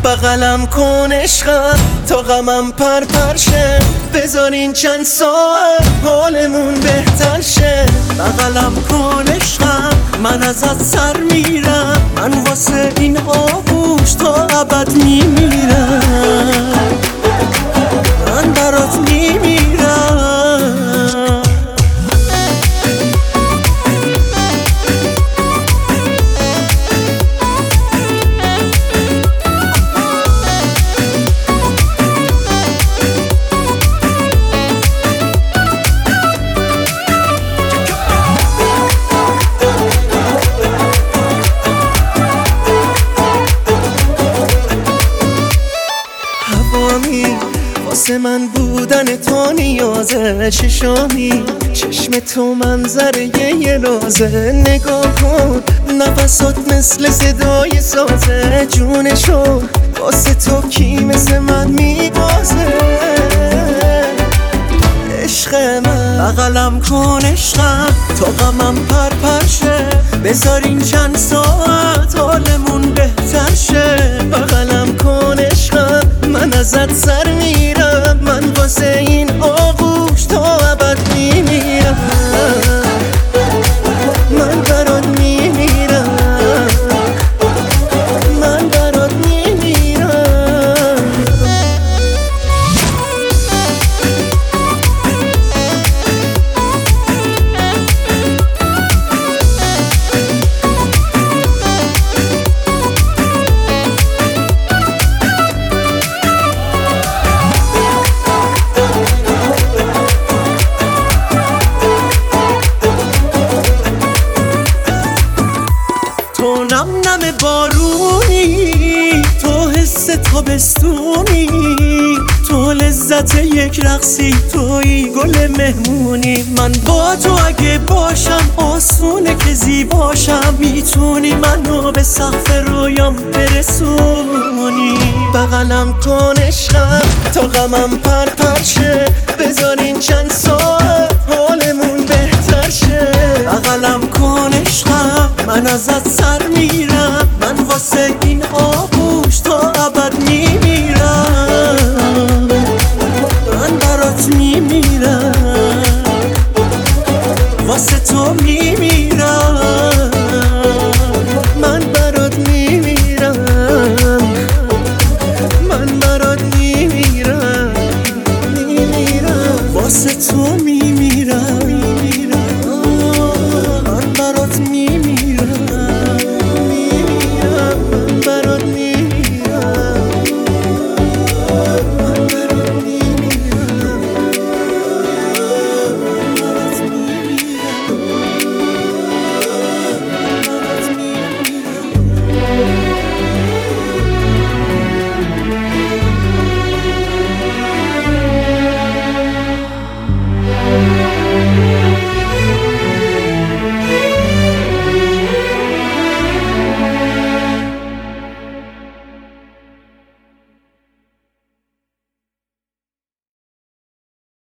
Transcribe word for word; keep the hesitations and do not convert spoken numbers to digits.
بغلم کن عشقم تا غمم پر پر شه، بذارین چند ساعت حالمون بهتر شه. بغلم کن عشقم من ازت سر میرم، من واسه این آغوش تا ابد میمیرم، من برات میمیرم. واسه من بودن تو نیازه، چشامی چشم تو منظره یه رازه. نگاه کن نفسات مثل صدای سازه، جونشو واسه تو کی مثل من میبازه. عشق من بغلم کن عشقم تا غمم پر پر شه، بذارین چند ساعت حالمون بهتر شه. بغلم کن عشقم من ازت سر میرم، من واسه این آغوش تا ابد میمیرم، من برات میمیرم، من برات میمیرم. تو نم نم بارونی، تو حس تابستونی، تو لذت یک رقصی، توی گل مهمونی. من با تو اگه باشم آسونه که زیباشم، میتونی منو به سقف رویام برسونی. بغلم کن عشقم تا غمم پر پر شه، بذارین چند ساعت حالمون بهتر شه. بغلم کن عشقم من ازت سر میرم،